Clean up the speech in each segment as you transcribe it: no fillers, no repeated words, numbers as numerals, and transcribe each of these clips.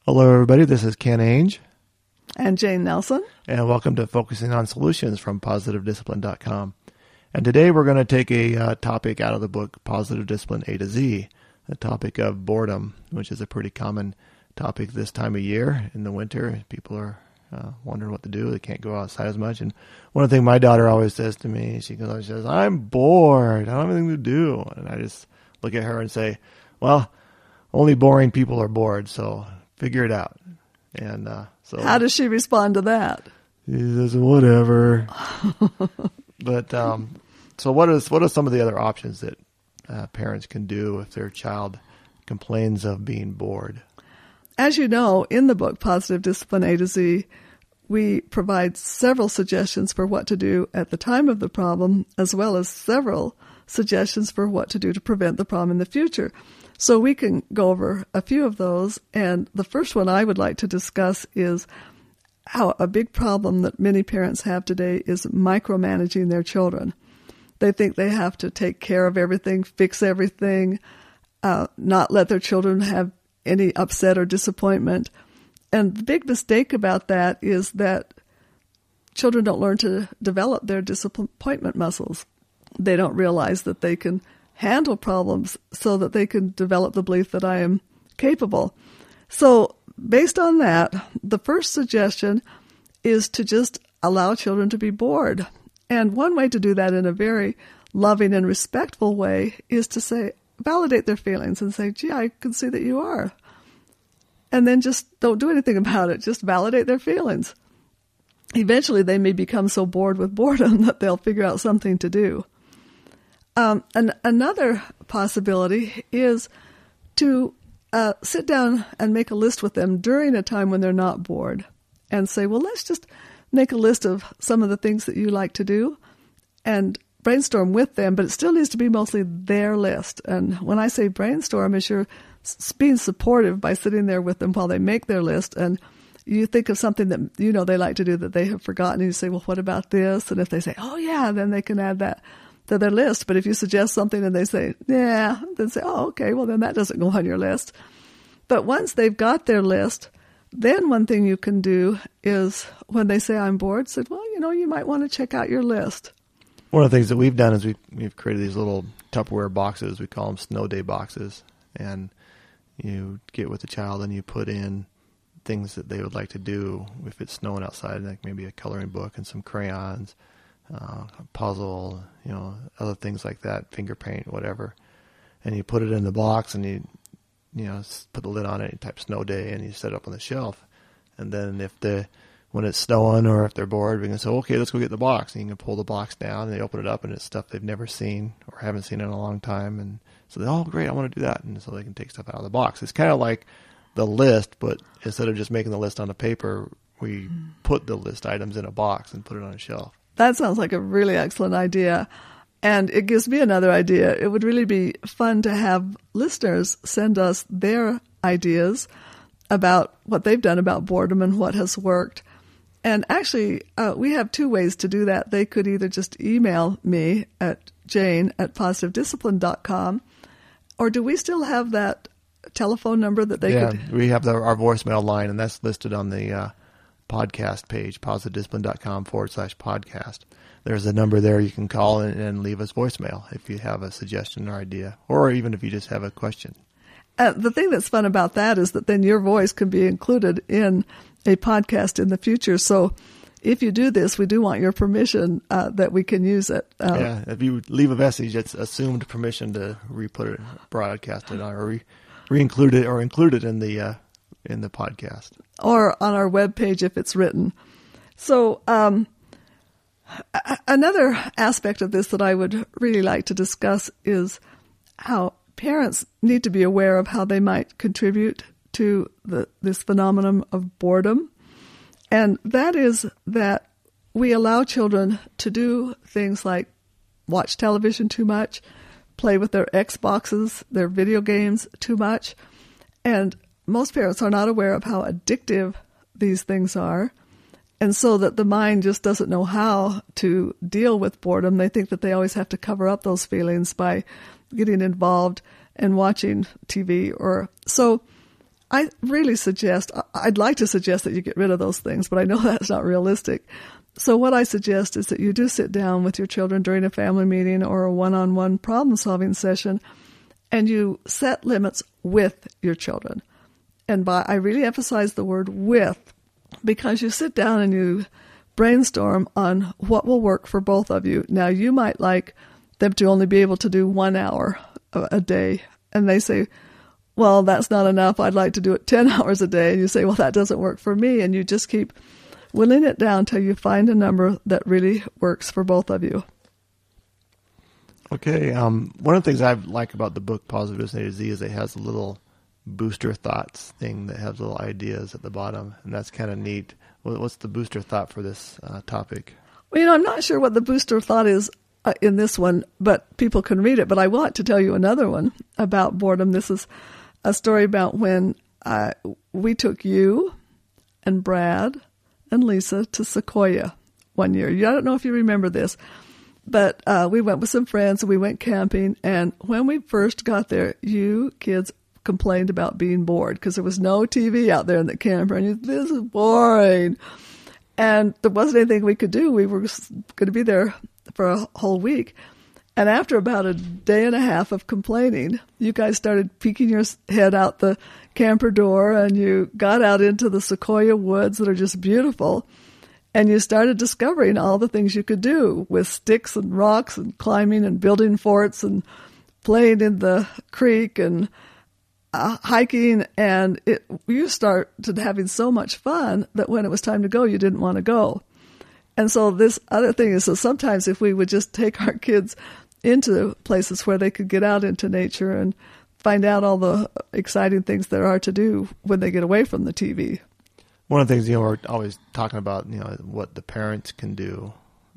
Hello, everybody. This is Ken Ainge. And Jane Nelson. And welcome to Focusing on Solutions from PositiveDiscipline.com. And today we're going to take a topic out of the book, Positive Discipline A to Z, the topic of boredom, which is a pretty common topic this time of year in the winter. People are wondering what to do. They can't go outside as much. And one of the things my daughter always says to me, she says, I'm bored. I don't have anything to do. And I just look at her and say, well, only boring people are bored, so figure it out. And so, how does she respond to that? She says, whatever. But so what are some of the other options that parents can do if their child complains of being bored? As you know, in the book, Positive Discipline A to Z, we provide several suggestions for what to do at the time of the problem, as well as several suggestions for what to do to prevent the problem in the future. So we can go over a few of those. And the first one I would like to discuss is how a big problem that many parents have today is micromanaging their children. They think they have to take care of everything, fix everything, not let their children have any upset or disappointment. And the big mistake about that is that children don't learn to develop their disappointment muscles. They don't realize that they can handle problems so that they can develop the belief that I am capable. So based on that, the first suggestion is to just allow children to be bored. And one way to do that in a very loving and respectful way is to say, validate their feelings and say, gee, I can see that you are. And then just don't do anything about it. Just validate their feelings. Eventually, they may become so bored with boredom that they'll figure out something to do. Another possibility is to sit down and make a list with them during a time when they're not bored and say, well, let's just make a list of some of the things that you like to do and brainstorm with them, but it still needs to be mostly their list. And when I say brainstorm, is you're being supportive by sitting there with them while they make their list, and you think of something that you know they like to do that they have forgotten, and you say, well, what about this? And if they say, oh, yeah, then they can add that to their list. But if you suggest something and they say, yeah, then say, oh, okay, well, then that doesn't go on your list. But once they've got their list, then one thing you can do is when they say, I'm bored, say, well, you might want to check out your list. One of the things that we've done is we've created these little Tupperware boxes. We call them snow day boxes. And you get with the child and you put in things that they would like to do if it's snowing outside, like maybe a coloring book and some crayons, a puzzle, other things like that, finger paint, whatever. And you put it in the box and you put the lid on it, you type snow day, and you set it up on the shelf. And then when it's snowing or if they're bored, we can say, okay, let's go get the box. And you can pull the box down and they open it up and it's stuff they've never seen or haven't seen in a long time. And so oh, great, I want to do that. And so they can take stuff out of the box. It's kind of like the list, but instead of just making the list on a paper, we put the list items in a box and put it on a shelf. That sounds like a really excellent idea. And it gives me another idea. It would really be fun to have listeners send us their ideas about what they've done about boredom and what has worked. And actually, we have two ways to do that. They could either just email me at jane@positivediscipline.com, or do we still have that telephone number that they could? Yeah, we have our voicemail line, and that's listed on the podcast page, positivediscipline.com/podcast. There's a number there you can call and leave us voicemail if you have a suggestion or idea, or even if you just have a question. The thing that's fun about that is that then your voice can be included in a podcast in the future. So if you do this, we do want your permission that we can use it. If you leave a message, it's assumed permission to broadcast it or re-include it or include it in the podcast. Or on our webpage if it's written. So another aspect of this that I would really like to discuss is how parents need to be aware of how they might contribute to this phenomenon of boredom. And that is that we allow children to do things like watch television too much, play with their Xboxes, their video games too much. And most parents are not aware of how addictive these things are. And so that the mind just doesn't know how to deal with boredom. They think that they always have to cover up those feelings by getting involved and watching TV. So I really suggest, I'd like to suggest that you get rid of those things, but I know that's not realistic. So what I suggest is that you do sit down with your children during a family meeting or a one-on-one problem-solving session, and you set limits with your children. And I really emphasize the word with, because you sit down and you brainstorm on what will work for both of you. Now, you might like them to only be able to do 1 hour a day, and they say, well, that's not enough. I'd like to do it 10 hours a day. And you say, well, that doesn't work for me. And you just keep whittling it down till you find a number that really works for both of you. Okay. One of the things I like about the book Positive A to Z is it has a little booster thoughts thing that has little ideas at the bottom, and that's kind of neat. What's the booster thought for this topic? Well, I'm not sure what the booster thought is in this one, but people can read it. But I want to tell you another one about boredom. This is a story about when we took you and Brad and Lisa to Sequoia one year. I don't know if you remember this, but we went with some friends and we went camping. And when we first got there, you kids complained about being bored because there was no TV out there in the camper. And this is boring. And there wasn't anything we could do. We were going to be there for a whole week. And after about a day and a half of complaining, you guys started peeking your head out the camper door, and you got out into the Sequoia woods that are just beautiful. And you started discovering all the things you could do with sticks and rocks and climbing and building forts and playing in the creek and hiking. And you started having so much fun that when it was time to go, you didn't want to go. And so this other thing is, so sometimes if we would just take our kids into places where they could get out into nature and find out all the exciting things there are to do when they get away from the TV. One of the things, we're always talking about, what the parents can do.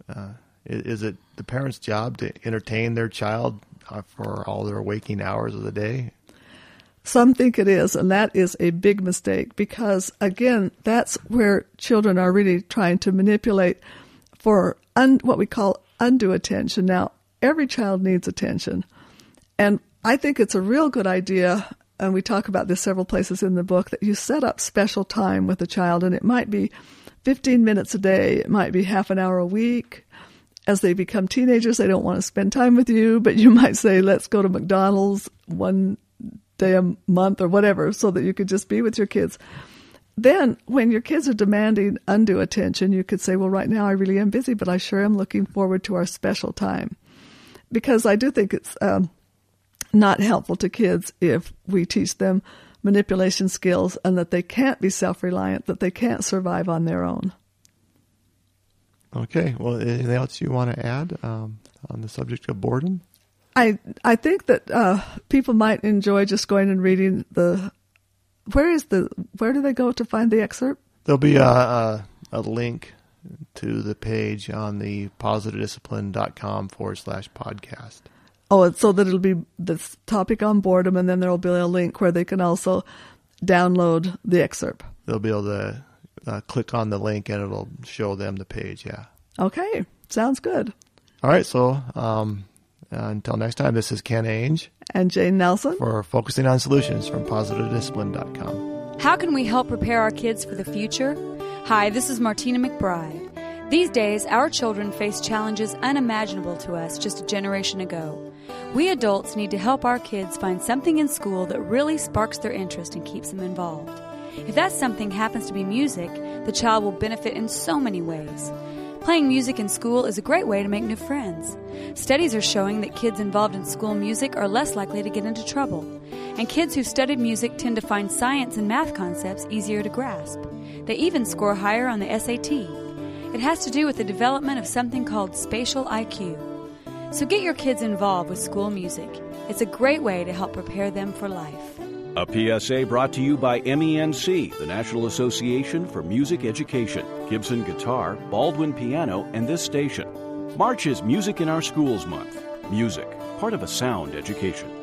Is it the parents' job to entertain their child for all their waking hours of the day? Some think it is, and that is a big mistake because, again, that's where children are really trying to manipulate for what we call undue attention. Now, every child needs attention, and I think it's a real good idea, and we talk about this several places in the book, that you set up special time with a child, and it might be 15 minutes a day, it might be half an hour a week. As they become teenagers, they don't want to spend time with you, but you might say, let's go to McDonald's one day a month or whatever, so that you could just be with your kids. Then when your kids are demanding undue attention, you could say, well, right now I really am busy, but I sure am looking forward to our special time. Because I do think it's not helpful to kids if we teach them manipulation skills and that they can't be self-reliant, that they can't survive on their own. Okay. Well, anything else you want to add on the subject of boredom? I think that people might enjoy just going and reading where do they go to find the excerpt? There'll be a link to the page on the positivediscipline.com/podcast. Oh, so that it'll be this topic on boredom, and then there'll be a link where they can also download the excerpt. They'll be able to click on the link and it'll show them the page, yeah. Okay, sounds good. All right, so until next time, this is Ken Ainge. And Jane Nelson. For Focusing on Solutions from PositiveDiscipline.com. How can we help prepare our kids for the future? Hi, this is Martina McBride. These days, our children face challenges unimaginable to us just a generation ago. We adults need to help our kids find something in school that really sparks their interest and keeps them involved. If that something happens to be music, the child will benefit in so many ways. Playing music in school is a great way to make new friends. Studies are showing that kids involved in school music are less likely to get into trouble. And kids who studied music tend to find science and math concepts easier to grasp. They even score higher on the SAT. It has to do with the development of something called spatial IQ. So get your kids involved with school music. It's a great way to help prepare them for life. A PSA brought to you by MENC, the National Association for Music Education, Gibson Guitar, Baldwin Piano, and this station. March is Music in Our Schools Month. Music, part of a sound education.